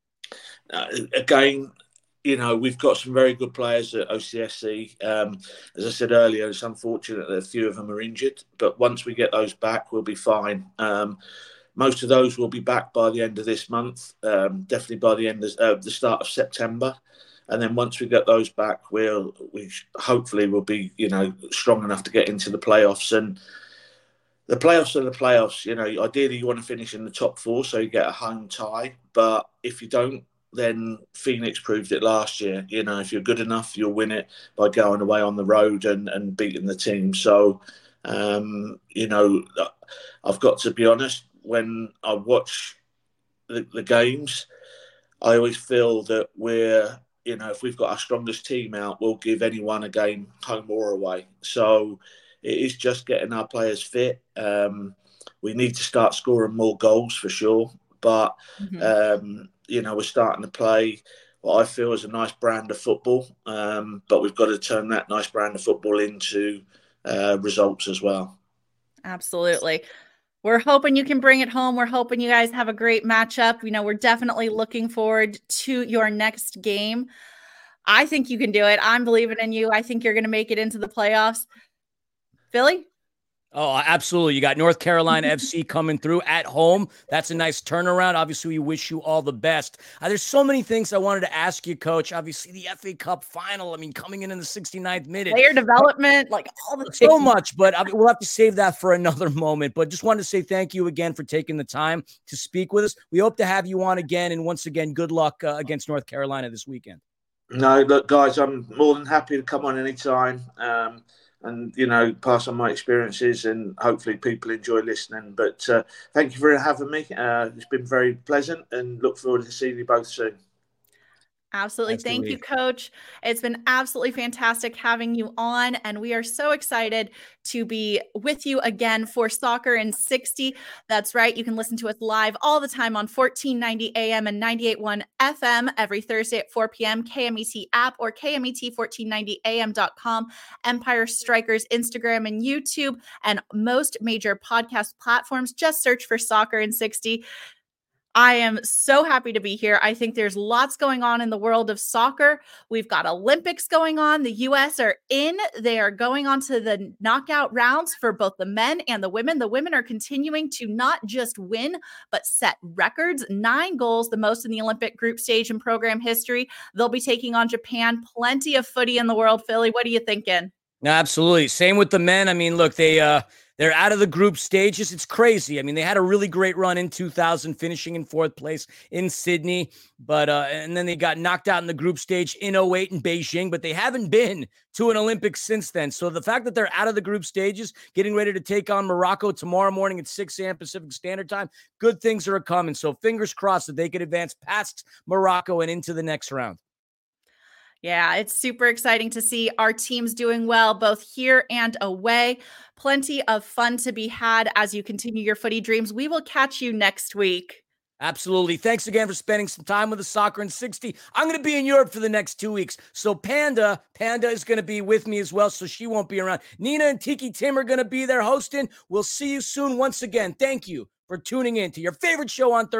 Again, we've got some very good players at OCSC. As I said earlier, it's unfortunate that a few of them are injured, but once we get those back, we'll be fine. Most of those will be back by the end of this month, definitely by the end of the start of September. And then once we get those back, we hopefully will be, strong enough to get into the playoffs. And the playoffs are the playoffs. Ideally you want to finish in the top 4 so you get a home tie. But if you don't, then Phoenix proved it last year. If you're good enough, you'll win it by going away on the road and beating the team. So, I've got to be honest, when I watch the games, I always feel that if we've got our strongest team out, we'll give anyone a game, home or away. So it is just getting our players fit. We need to start scoring more goals for sure. But, we're starting to play what I feel is a nice brand of football. But we've got to turn that nice brand of football into results as well. Absolutely. We're hoping you can bring it home. We're hoping you guys have a great matchup. We're definitely looking forward to your next game. I think you can do it. I'm believing in you. I think you're going to make it into the playoffs. Philly? Oh, absolutely. You got North Carolina FC coming through at home. That's a nice turnaround. Obviously, we wish you all the best. There's so many things I wanted to ask you, Coach. Obviously, the FA Cup final, I mean, coming in the 69th minute. Player development, like all the so things. much, but we'll have to save that for another moment. But just wanted to say thank you again for taking the time to speak with us. We hope to have you on again. And once again, good luck against North Carolina this weekend. No, look, guys, I'm more than happy to come on anytime. And, you know, pass on my experiences, and hopefully people enjoy listening. But thank you for having me. It's been very pleasant, and look forward to seeing you both soon. Absolutely. Thank you, Coach. It's been absolutely fantastic having you on, and we are so excited to be with you again for Soccer in 60. That's right. You can listen to us live all the time on 1490 AM and 98.1 FM every Thursday at 4 p.m. KMET app or KMET1490am.com, Empire Strikers Instagram and YouTube, and most major podcast platforms. Just search for Soccer in 60. I am so happy to be here. I think there's lots going on in the world of soccer. We've got Olympics going on. The U.S. are in. They are going on to the knockout rounds for both the men and the women. The women are continuing to not just win, but set records. 9 goals, the most in the Olympic group stage in program history. They'll be taking on Japan. Plenty of footy in the world. Philly, what are you thinking? Absolutely. Same with the men. I mean, look, they're out of the group stages. It's crazy. I mean, they had a really great run in 2000, finishing in 4th place in Sydney, but and then they got knocked out in the group stage in 08 in Beijing, but they haven't been to an Olympics since then. So the fact that they're out of the group stages, getting ready to take on Morocco tomorrow morning at 6 a.m. Pacific Standard Time, good things are coming. So fingers crossed that they could advance past Morocco and into the next round. Yeah, it's super exciting to see our teams doing well, both here and away. Plenty of fun to be had as you continue your footy dreams. We will catch you next week. Absolutely. Thanks again for spending some time with us, Soccer in 60. I'm going to be in Europe for the next 2 weeks. So Panda is going to be with me as well, so she won't be around. Nina and Tiki Tim are going to be there hosting. We'll see you soon once again. Thank you for tuning in to your favorite show on Thursday.